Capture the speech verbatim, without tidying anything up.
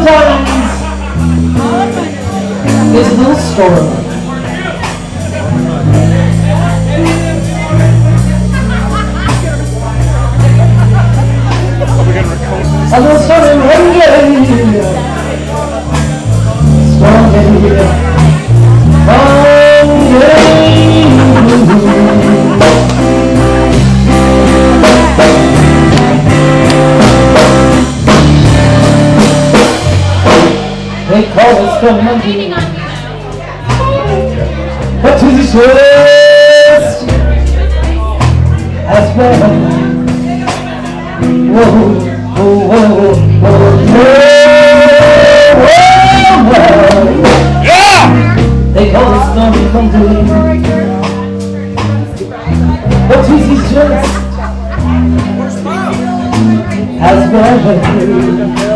sometimes there's a little storm. A little storm and rain day. Storm day. They call us from Monday, but to the chest as well. Whoa, whoa, whoa, whoa, whoa, whoa. Yeah! They call us from Monday, but to the chest as well.